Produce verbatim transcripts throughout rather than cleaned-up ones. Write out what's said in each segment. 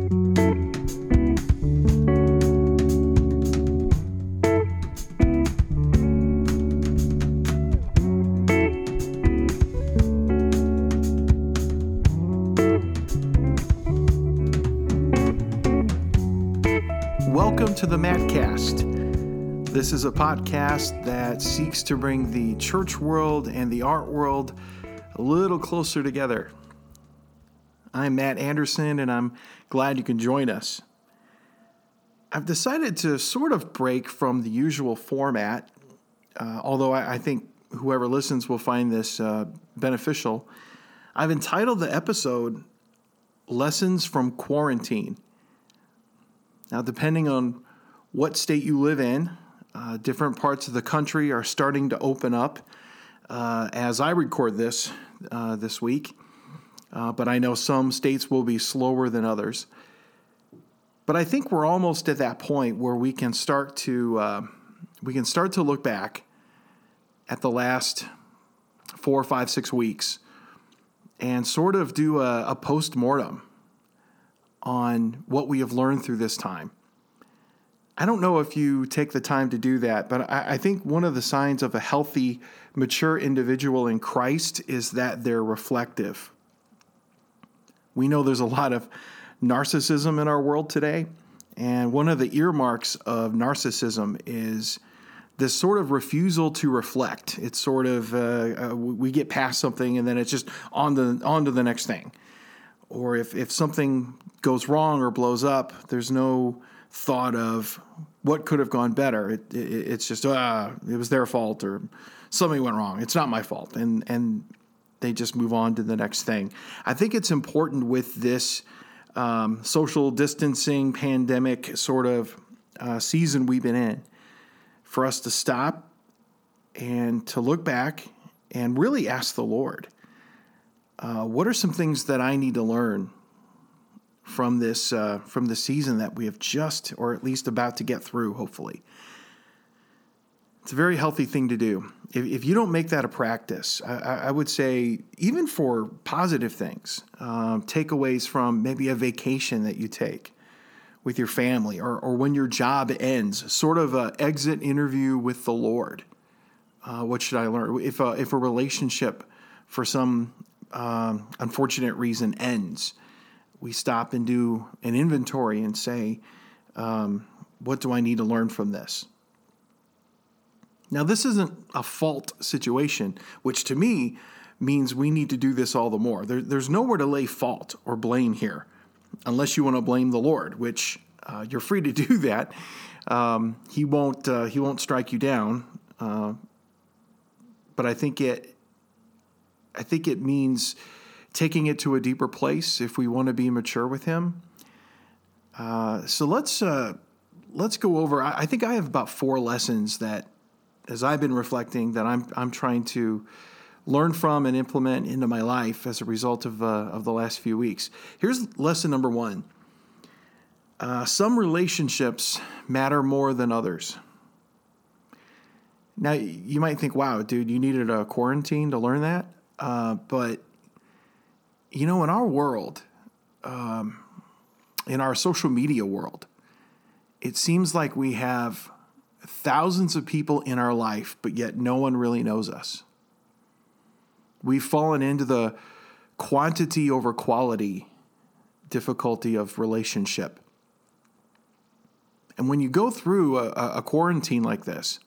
Welcome to the Mattcast. This is a podcast that seeks to bring the church world and the art world a little closer together. I'm Matt Anderson, and I'm glad you can join us. I've decided to sort of break from the usual format, uh, although I, I think whoever listens will find this uh, beneficial. I've entitled the episode Lessons from Quarantine. Now, depending on what state you live in, uh, different parts of the country are starting to open up uh, as I record this uh, this week. Uh, but I know some states will be slower than others. But I think we're almost at that point where we can start to uh, we can start to look back at the last four, five, six weeks and sort of do a, a post-mortem on what we have learned through this time. I don't know if you take the time to do that, but I, I think one of the signs of a healthy, mature individual in Christ is that they're reflective. We know there's a lot of narcissism in our world today, and one of the earmarks of narcissism is this sort of refusal to reflect. It's sort of, uh, uh, we get past something and then it's just on to, on to the next thing. Or if, if something goes wrong or blows up, there's no thought of what could have gone better. It, it, it's just, ah, it was their fault or something went wrong. It's not my fault. And, and they just move on to the next thing. I think it's important with this um, social distancing pandemic sort of uh, season we've been in for us to stop and to look back and really ask the Lord, Uh, what are some things that I need to learn from this uh, from the season that we have just, or at least about to get through, hopefully? It's a very healthy thing to do. If, if you don't make that a practice, I, I would say even for positive things, um, takeaways from maybe a vacation that you take with your family or, or when your job ends, sort of an exit interview with the Lord. Uh, what should I learn? If a, if a relationship for some Um, unfortunate reason ends, we stop and do an inventory and say, um, what do I need to learn from this? Now, this isn't a fault situation, which to me means we need to do this all the more. There, there's nowhere to lay fault or blame here, unless you want to blame the Lord, which uh, you're free to do that. Um, he won't. Uh, he won't strike you down. Uh, but I think it. I think it means taking it to a deeper place if we want to be mature with Him. Uh, so let's uh, let's go over. I, I think I have about four lessons that, as I've been reflecting, that I'm I'm trying to learn from and implement into my life as a result of uh, of the last few weeks. Here's lesson number one. Uh, some relationships matter more than others. Now you might think, "Wow, dude, you needed a quarantine to learn that." Uh, but, you know, in our world, um, in our social media world, it seems like we have thousands of people in our life, but yet no one really knows us. We've fallen into the quantity over quality difficulty of relationship. And when you go through a, a quarantine like this,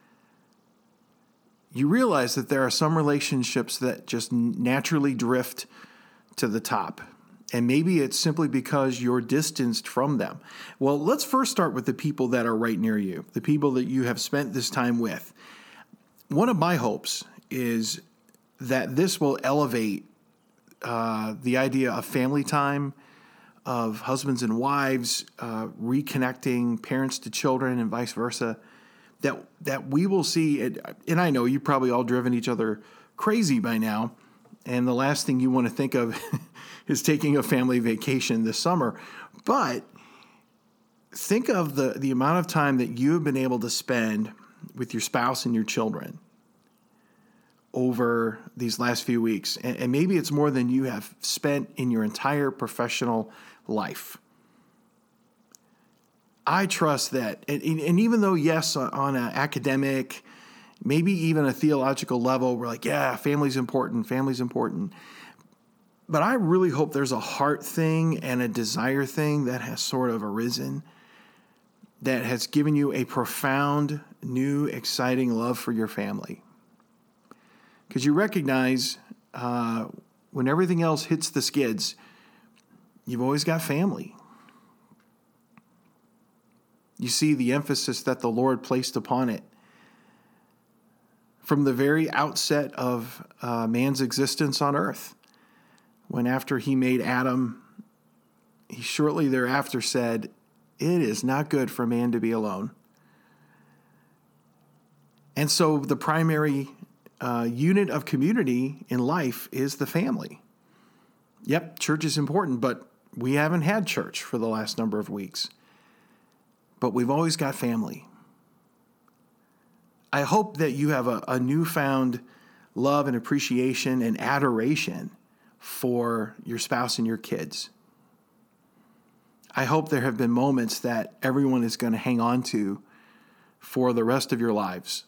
you realize that there are some relationships that just naturally drift to the top. And maybe it's simply because you're distanced from them. Well, let's first start with the people that are right near you, the people that you have spent this time with. One of my hopes is that this will elevate uh, the idea of family time, of husbands and wives, uh, reconnecting parents to children and vice versa. That that we will see, it, and I know you've probably all driven each other crazy by now, and the last thing you want to think of is taking a family vacation this summer. But think of the, the amount of time that you have been able to spend with your spouse and your children over these last few weeks. And, and maybe it's more than you have spent in your entire professional life. I trust that, and, and even though, yes, on an academic, maybe even a theological level, we're like, yeah, family's important, family's important. But I really hope there's a heart thing and a desire thing that has sort of arisen, that has given you a profound, new, exciting love for your family. Because you recognize uh, when everything else hits the skids, you've always got family. You see the emphasis that the Lord placed upon it. From the very outset of uh, man's existence on earth, when after he made Adam, he shortly thereafter said, "It is not good for man to be alone." And so the primary uh, unit of community in life is the family. Yep, church is important, but we haven't had church for the last number of weeks. But we've always got family. I hope that you have a, a newfound love and appreciation and adoration for your spouse and your kids. I hope there have been moments that everyone is going to hang on to for the rest of your lives.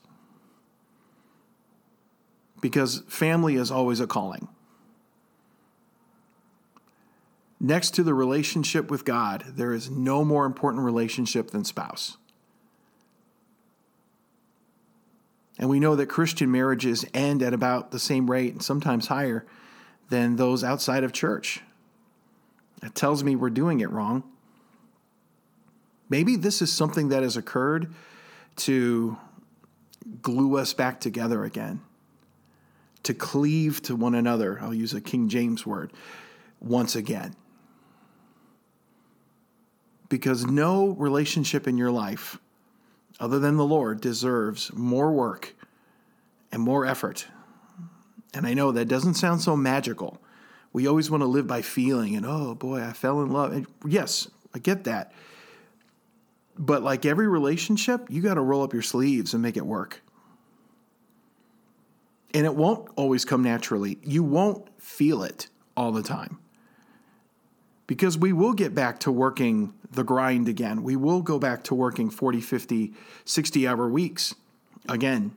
Because family is always a calling. Next to the relationship with God, there is no more important relationship than spouse. And we know that Christian marriages end at about the same rate, and sometimes higher, than those outside of church. That tells me we're doing it wrong. Maybe this is something that has occurred to glue us back together again, to cleave to one another. I'll use a King James word, once again. Because no relationship in your life, other than the Lord, deserves more work and more effort. And I know that doesn't sound so magical. We always want to live by feeling and, oh boy, I fell in love. And yes, I get that. But like every relationship, you got to roll up your sleeves and make it work. And it won't always come naturally. You won't feel it all the time. Because we will get back to working the grind again. We will go back to working forty, fifty, sixty hour weeks again.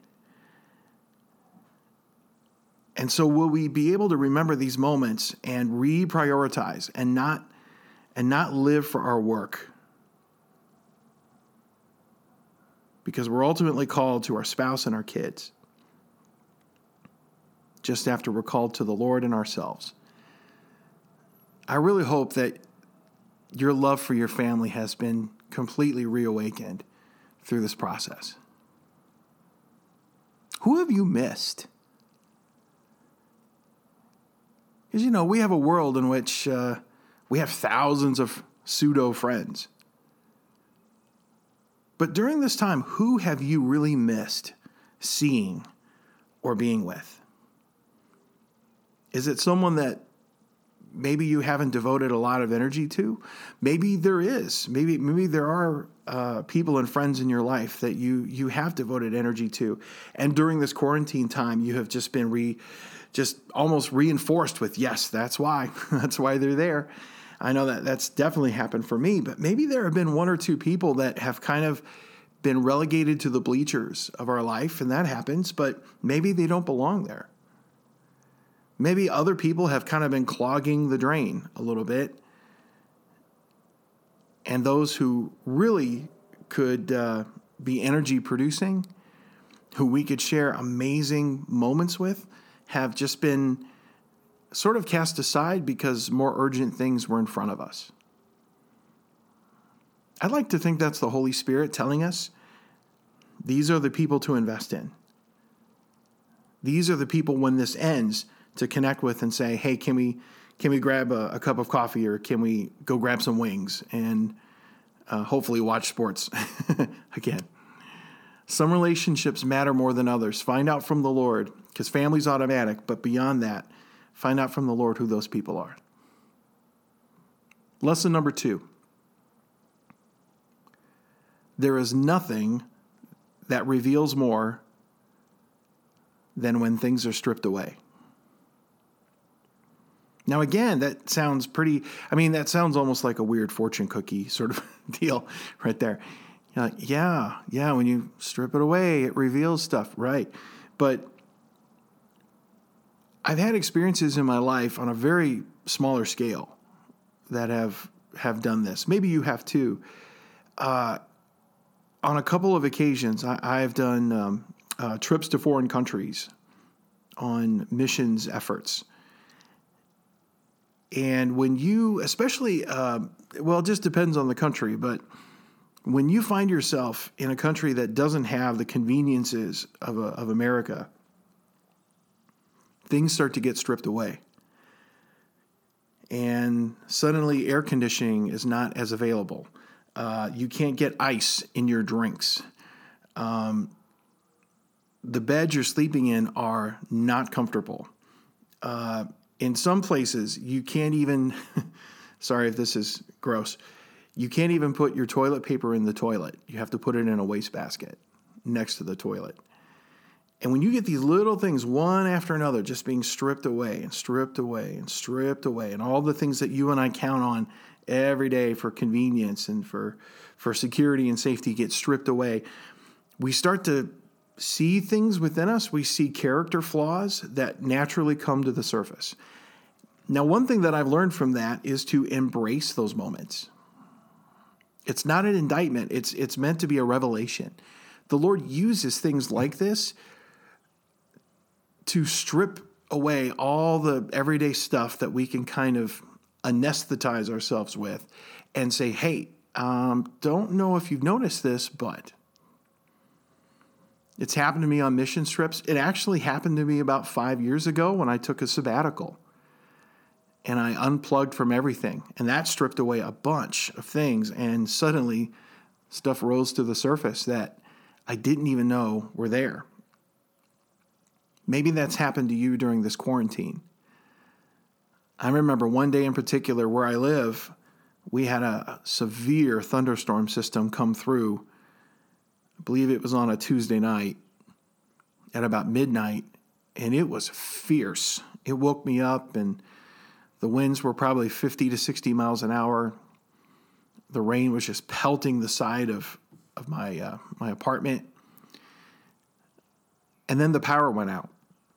And so will we be able to remember these moments and reprioritize and not and not live for our work? Because we're ultimately called to our spouse and our kids, just after we're called to the Lord and ourselves. I really hope that your love for your family has been completely reawakened through this process. Who have you missed? Because, you know, we have a world in which uh, we have thousands of pseudo friends. But during this time, who have you really missed seeing or being with? Is it someone that maybe you haven't devoted a lot of energy to? Maybe there is. Maybe maybe there are uh, people and friends in your life that you you have devoted energy to. And during this quarantine time, you have just been re, just almost reinforced with, yes, that's why. That's why they're there. I know that that's definitely happened for me. But maybe there have been one or two people that have kind of been relegated to the bleachers of our life, and that happens. But maybe they don't belong there. Maybe other people have kind of been clogging the drain a little bit. And those who really could uh, be energy producing, who we could share amazing moments with, have just been sort of cast aside because more urgent things were in front of us. I'd like to think that's the Holy Spirit telling us these are the people to invest in. These are the people, when this ends, to connect with and say, hey, can we can we grab a, a cup of coffee, or can we go grab some wings and uh, hopefully watch sports again? Some relationships matter more than others. Find out from the Lord, because family's automatic, but beyond that, find out from the Lord who those people are. Lesson number two. There is nothing that reveals more than when things are stripped away. Now, again, that sounds pretty, I mean, that sounds almost like a weird fortune cookie sort of deal right there. You're like, yeah, yeah, when you strip it away, it reveals stuff, right? But I've had experiences in my life on a very smaller scale that have, have done this. Maybe you have too. Uh, on a couple of occasions, I, I've done um, uh, trips to foreign countries on missions efforts. And when you, especially, uh, well, it just depends on the country, but when you find yourself in a country that doesn't have the conveniences of, a, of America, things start to get stripped away. And suddenly air conditioning is not as available. Uh, you can't get ice in your drinks. Um, the beds you're sleeping in are not comfortable. Uh, in some places, you can't even, sorry if this is gross, you can't even put your toilet paper in the toilet. You have to put it in a wastebasket next to the toilet. And when you get these little things, one after another, just being stripped away and stripped away and stripped away, and all the things that you and I count on every day for convenience and for, for security and safety get stripped away, we start to see things within us. We see character flaws that naturally come to the surface. Now, one thing that I've learned from that is to embrace those moments. It's not an indictment. It's, it's meant to be a revelation. The Lord uses things like this to strip away all the everyday stuff that we can kind of anesthetize ourselves with and say, hey, um, don't know if you've noticed this, but it's happened to me on mission trips. It actually happened to me about five years ago when I took a sabbatical and I unplugged from everything, and that stripped away a bunch of things, and suddenly stuff rose to the surface that I didn't even know were there. Maybe that's happened to you during this quarantine. I remember one day in particular where I live, we had a severe thunderstorm system come through. I believe it was on a Tuesday night at about midnight, and it was fierce. It woke me up, and the winds were probably fifty to sixty miles an hour. The rain was just pelting the side of, of my uh, my apartment. And then the power went out.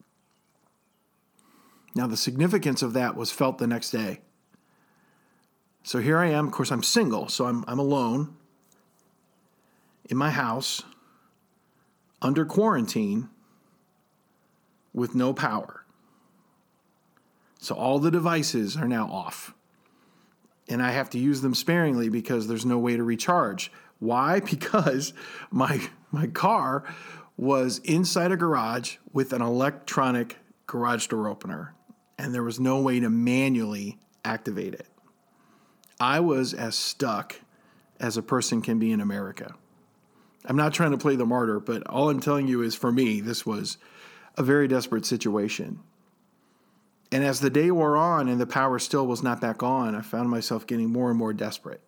Now, the significance of that was felt the next day. So here I am. Of course, I'm single, so I'm I'm alone in my house under quarantine with no power. So all the devices are now off. And I have to use them sparingly because there's no way to recharge. Why? Because my my car was inside a garage with an electronic garage door opener, and there was no way to manually activate it. I was as stuck as a person can be in America. I'm not trying to play the martyr, but all I'm telling you is, for me, this was a very desperate situation. And as the day wore on and the power still was not back on, I found myself getting more and more desperate,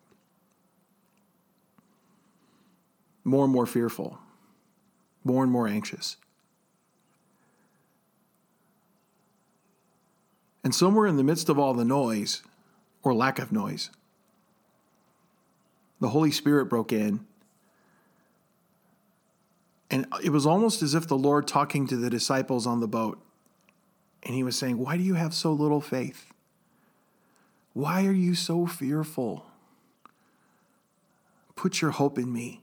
more and more fearful, more and more anxious. And somewhere in the midst of all the noise, or lack of noise, the Holy Spirit broke in. And it was almost as if the Lord talking to the disciples on the boat. And he was saying, why do you have so little faith? Why are you so fearful? Put your hope in me.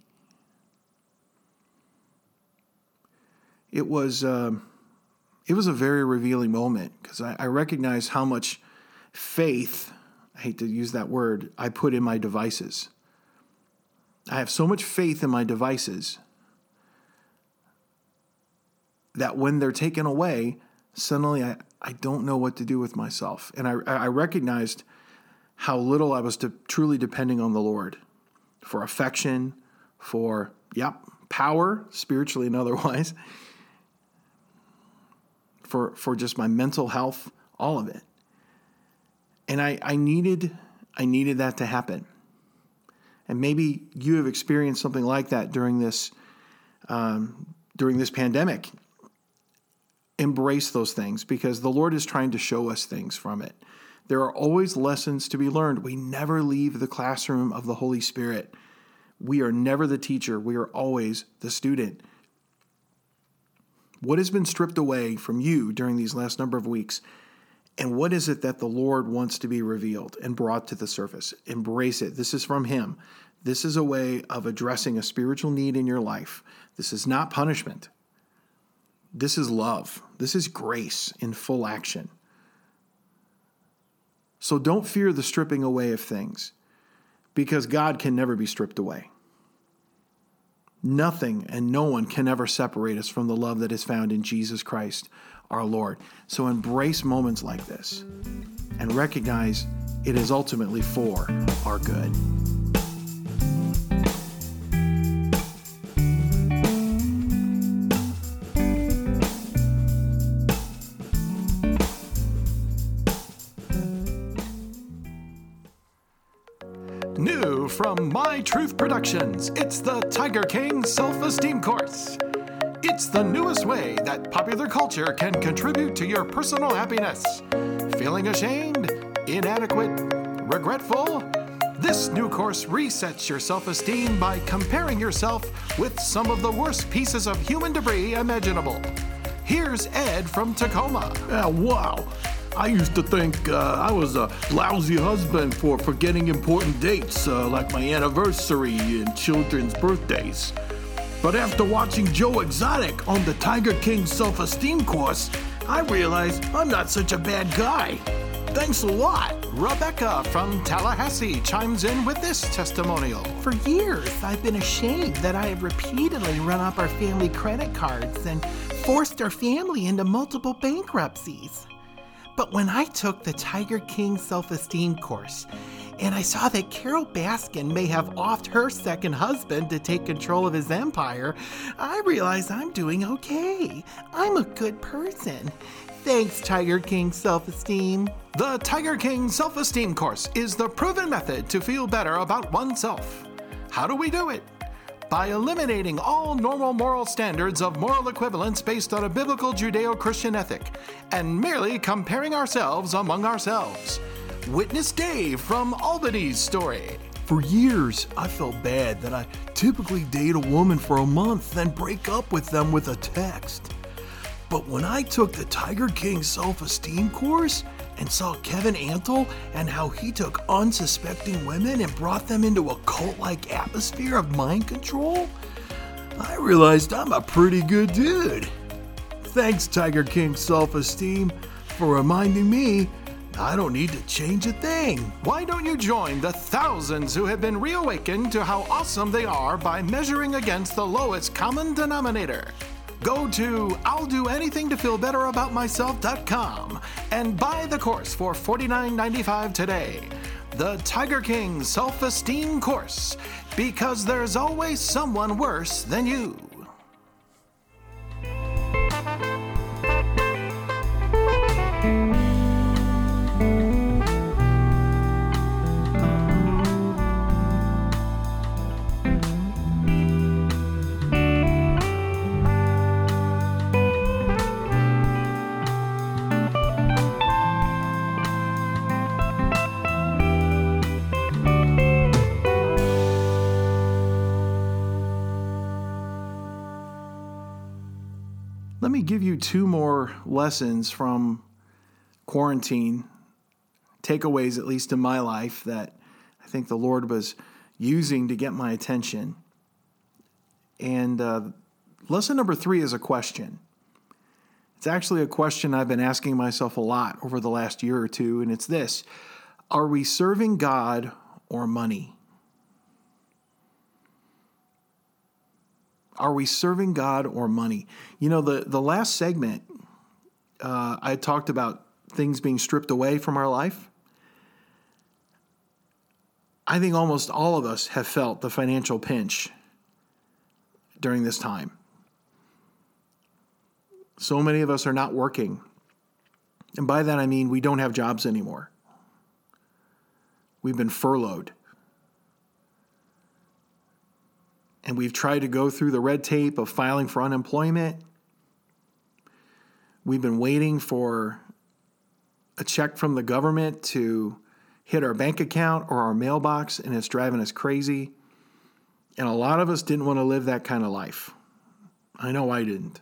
It was, um, it was a very revealing moment, because I, I recognized how much faith, I hate to use that word, I put in my devices. I have so much faith in my devices that when they're taken away, suddenly I, I don't know what to do with myself. And I, I recognized how little I was de- truly depending on the Lord for affection, for, yep, power, spiritually and otherwise, for, for just my mental health, all of it. And I, I needed I needed that to happen. And maybe you have experienced something like that during this um, during this pandemic. Embrace those things, because the Lord is trying to show us things from it. There are always lessons to be learned. We never leave the classroom of the Holy Spirit. We are never the teacher. We are always the student. What has been stripped away from you during these last number of weeks? And what is it that the Lord wants to be revealed and brought to the surface? Embrace it. This is from Him. This is a way of addressing a spiritual need in your life. This is not punishment. This is love. This is grace in full action. So don't fear the stripping away of things, because God can never be stripped away. Nothing and no one can ever separate us from the love that is found in Jesus Christ, our Lord. So embrace moments like this and recognize it is ultimately for our good. New from My Truth Productions, it's the Tiger King Self-Esteem Course. It's the newest way that popular culture can contribute to your personal happiness. Feeling ashamed, inadequate, regretful? This new course resets your self-esteem by comparing yourself with some of the worst pieces of human debris imaginable. Here's Ed from Tacoma. Yeah, wow. I used to think uh, I was a lousy husband for forgetting important dates uh, like my anniversary and children's birthdays. But after watching Joe Exotic on the Tiger King Self-Esteem Course, I realized I'm not such a bad guy. Thanks a lot. Rebecca from Tallahassee chimes in with this testimonial. For years, I've been ashamed that I have repeatedly run up our family credit cards and forced our family into multiple bankruptcies. But when I took the Tiger King Self-Esteem Course, and I saw that Carol Baskin may have offed her second husband to take control of his empire, I realized I'm doing okay. I'm a good person. Thanks, Tiger King Self-Esteem. The Tiger King Self-Esteem Course is the proven method to feel better about oneself. How do we do it? By eliminating all normal moral standards of moral equivalence based on a biblical Judeo-Christian ethic, and merely comparing ourselves among ourselves. Witness Dave from Albany's story. For years, I felt bad that I typically date a woman for a month, then break up with them with a text. But when I took the Tiger King Self-Esteem Course and saw Kevin Antle and how he took unsuspecting women and brought them into a cult-like atmosphere of mind control, I realized I'm a pretty good dude. Thanks, Tiger King Self-Esteem, for reminding me I don't need to change a thing. Why don't you join the thousands who have been reawakened to how awesome they are by measuring against the lowest common denominator? Go to I'll do anything to feel better about myself dot com and buy the course for forty-nine ninety-five today. The Tiger King Self-Esteem Course, because there's always someone worse than you. Let me give you two more lessons from quarantine, takeaways, at least in my life, that I think the Lord was using to get my attention. And uh, lesson number three is a question. It's actually a question I've been asking myself a lot over the last year or two, and it's this: are we serving God or money? Are we serving God or money? You know, the, the last segment, uh, I talked about things being stripped away from our life. I think almost all of us have felt the financial pinch during this time. So many of us are not working. And by that I mean we don't have jobs anymore. We've been furloughed. And we've tried to go through the red tape of filing for unemployment. We've been waiting for a check from the government to hit our bank account or our mailbox, and it's driving us crazy. And a lot of us didn't want to live that kind of life. I know I didn't.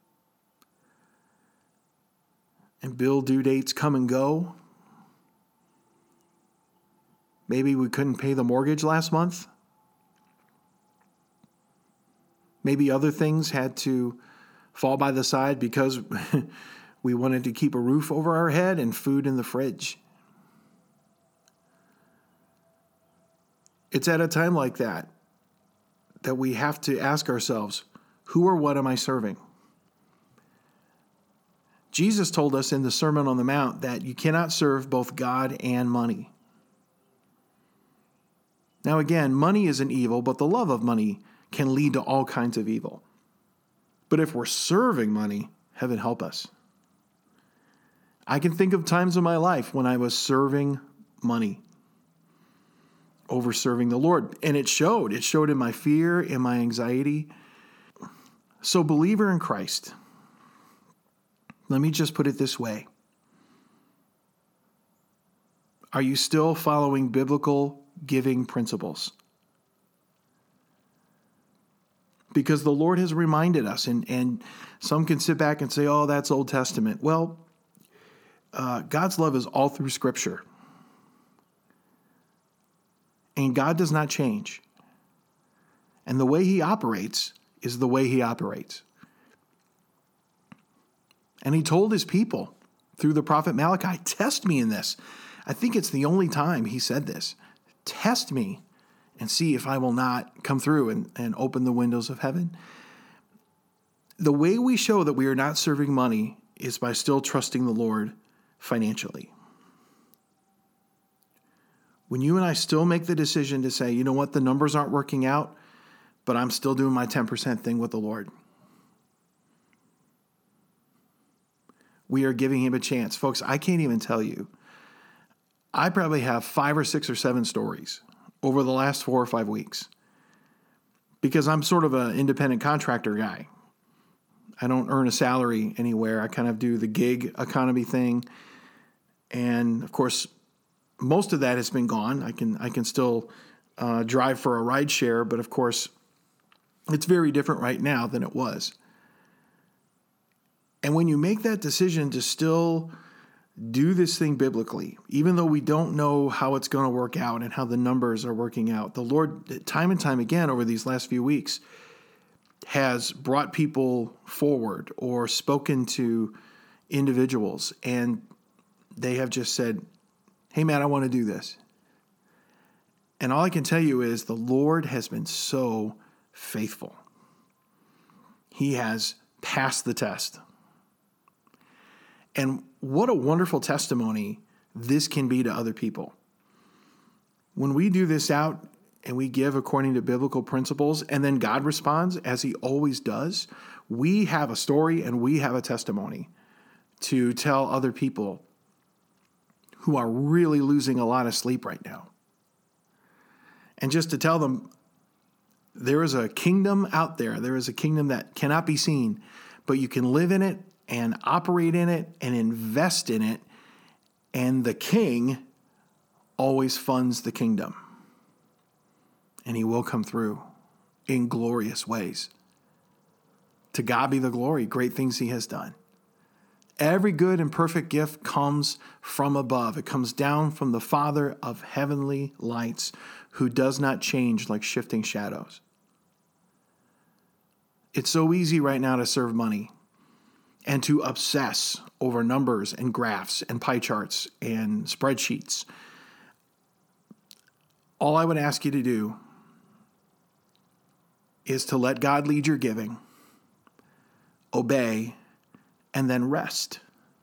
And bill due dates come and go. Maybe we couldn't pay the mortgage last month. Maybe other things had to fall by the side because we wanted to keep a roof over our head and food in the fridge. It's at a time like that that we have to ask ourselves, who or what am I serving? Jesus told us in the Sermon on the Mount that you cannot serve both God and money. Now again, money isn't evil, but the love of money can lead to all kinds of evil. But if we're serving money, heaven help us. I can think of times in my life when I was serving money over serving the Lord. And it showed. It showed in my fear, in my anxiety. So, believer in Christ, let me just put it this way. Are you still following biblical giving principles? Because the Lord has reminded us, and, and some can sit back and say, oh, that's Old Testament. Well, uh, God's love is all through Scripture. And God does not change. And the way he operates is the way he operates. And he told his people through the prophet Malachi, test me in this. I think it's the only time he said this. Test me and see if I will not come through and, and open the windows of heaven. The way we show that we are not serving money is by still trusting the Lord financially. When you and I still make the decision to say, you know what, the numbers aren't working out, but I'm still doing my ten percent thing with the Lord. We are giving him a chance. Folks, I can't even tell you. I probably have five or six or seven stories over the last four or five weeks because I'm sort of an independent contractor guy. I don't earn a salary anywhere. I kind of do the gig economy thing. And of course, most of that has been gone. I can I can still uh, drive for a ride share, but of course, it's very different right now than it was. And when you make that decision to still do this thing biblically, even though we don't know how it's going to work out and how the numbers are working out, the Lord, time and time again over these last few weeks, has brought people forward or spoken to individuals, and they have just said, hey, man, I want to do this. And all I can tell you is the Lord has been so faithful. He has passed the test. And what a wonderful testimony this can be to other people. When we do this out and we give according to biblical principles, and then God responds as he always does, we have a story and we have a testimony to tell other people who are really losing a lot of sleep right now. And just to tell them, there is a kingdom out there. There is a kingdom that cannot be seen, but you can live in it and operate in it and invest in it. And the king always funds the kingdom. And he will come through in glorious ways. To God be the glory, great things he has done. Every good and perfect gift comes from above. It comes down from the Father of heavenly lights, who does not change like shifting shadows. It's so easy right now to serve money and to obsess over numbers and graphs and pie charts and spreadsheets. All I would ask you to do is to let God lead your giving, obey, and then rest.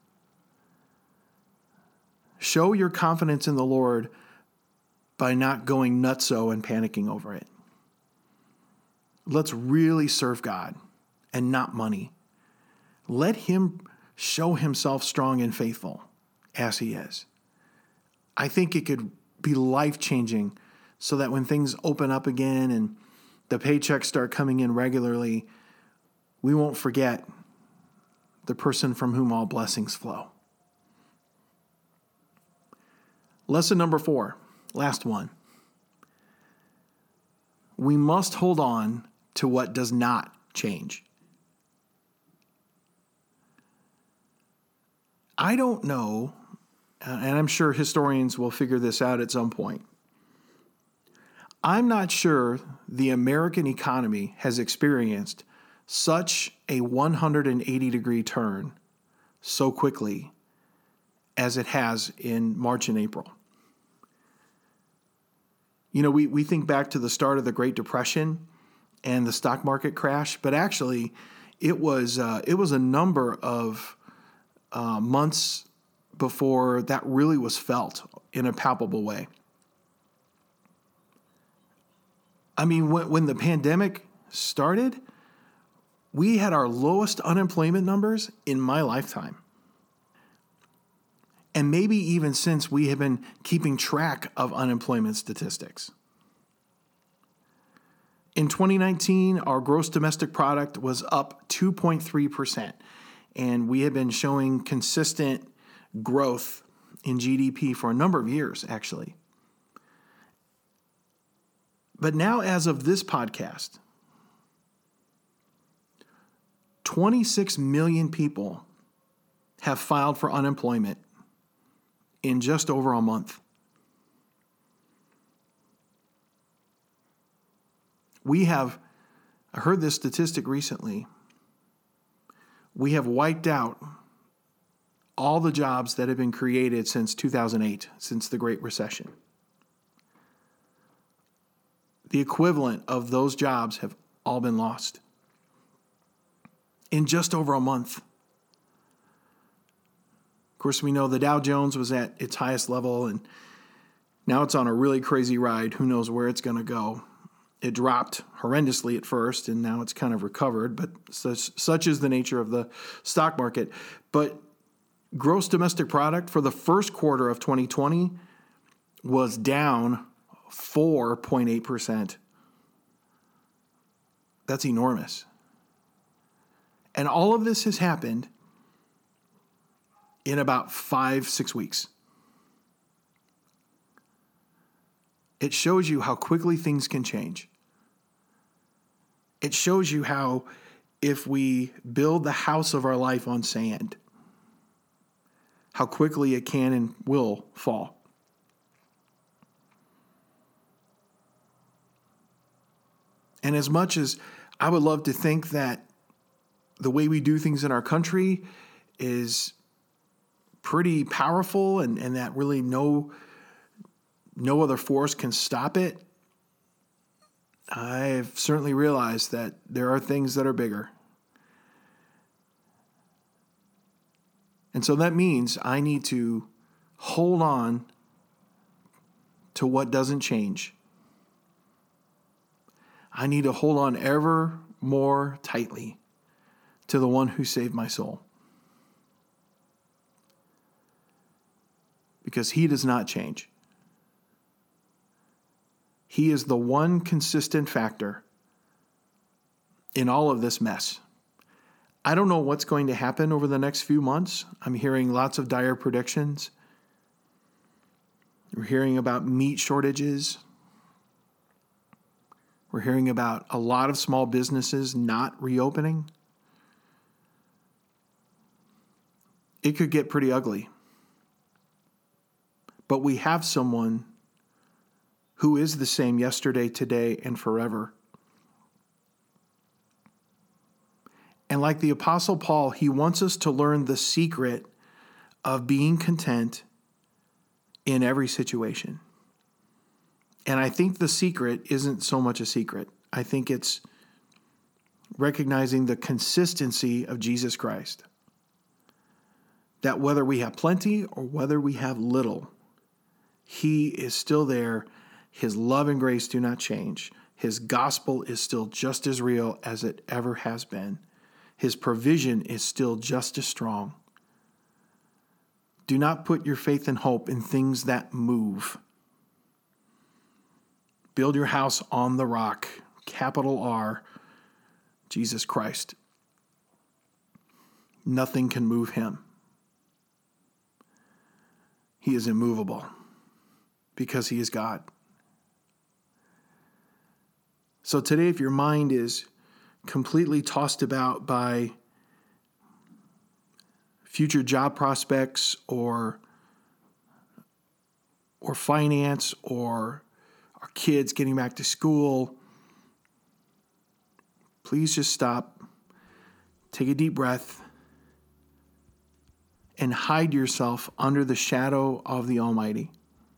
Show your confidence in the Lord by not going nutso and panicking over it. Let's really serve God and not money. Let him show himself strong and faithful as he is. I think it could be life-changing so that when things open up again and the paychecks start coming in regularly, we won't forget the person from whom all blessings flow. Lesson number four, last one. We must hold on to what does not change. I don't know, and I'm sure historians will figure this out at some point. I'm not sure the American economy has experienced such a one hundred eighty degree turn so quickly as it has in March and April. You know, we, we think back to the start of the Great Depression and the stock market crash, but actually it was uh, it was a number of uh, months before that really was felt in a palpable way. I mean, when, when the pandemic started, we had our lowest unemployment numbers in my lifetime. And maybe even since we have been keeping track of unemployment statistics. In twenty nineteen, our gross domestic product was up two point three percent. And we have been showing consistent growth in G D P for a number of years, actually. But now, as of this podcast, twenty-six million people have filed for unemployment in just over a month. We have, I heard this statistic recently, we have wiped out all the jobs that have been created since two thousand eight, since the Great Recession. The equivalent of those jobs have all been lost in just over a month. Of course, we know the Dow Jones was at its highest level, and now it's on a really crazy ride. Who knows where it's going to go? It dropped horrendously at first, and now it's kind of recovered, but such, such is the nature of the stock market. But gross domestic product for the first quarter of twenty twenty was down four point eight percent. That's enormous. And all of this has happened in about five, six weeks. It shows you how quickly things can change. It shows you how if we build the house of our life on sand, how quickly it can and will fall. And as much as I would love to think that the way we do things in our country is pretty powerful and, and that really no, no other force can stop it, I've certainly realized that there are things that are bigger. And so that means I need to hold on to what doesn't change. I need to hold on ever more tightly to the one who saved my soul. Because he does not change. He is the one consistent factor in all of this mess. I don't know what's going to happen over the next few months. I'm hearing lots of dire predictions. We're hearing about meat shortages. We're hearing about a lot of small businesses not reopening. It could get pretty ugly. But we have someone who is the same yesterday, today, and forever. And like the Apostle Paul, he wants us to learn the secret of being content in every situation. And I think the secret isn't so much a secret. I think it's recognizing the consistency of Jesus Christ. That whether we have plenty or whether we have little, he is still there. His love and grace do not change. His gospel is still just as real as it ever has been. His provision is still just as strong. Do not put your faith and hope in things that move. Build your house on the rock, capital R, Jesus Christ. Nothing can move him. He is immovable. because he is God. So today, if your mind is completely tossed about by future job prospects or or finance or our kids getting back to school, please just stop, take a deep breath, and hide yourself under the shadow of the Almighty.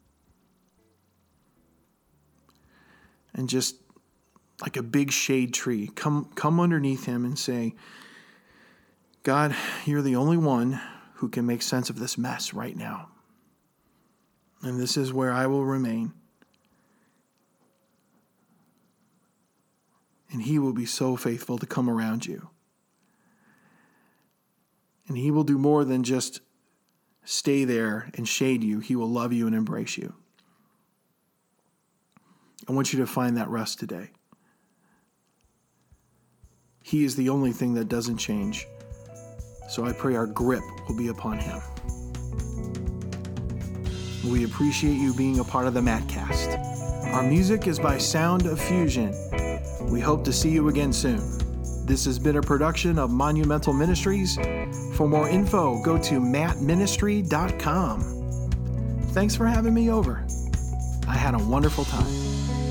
And just like a big shade tree, come come underneath him and say, God, you're the only one who can make sense of this mess right now. And this is where I will remain. And he will be so faithful to come around you. And he will do more than just stay there and shade you. He will love you and embrace you. I want you to find that rest today. He is the only thing that doesn't change. So I pray our grip will be upon him. We appreciate you being a part of the Mattcast. Our music is by Sound of Fusion. We hope to see you again soon. This has been a production of Monumental Ministries. For more info, go to matt ministry dot com. Thanks for having me over. I had a wonderful time.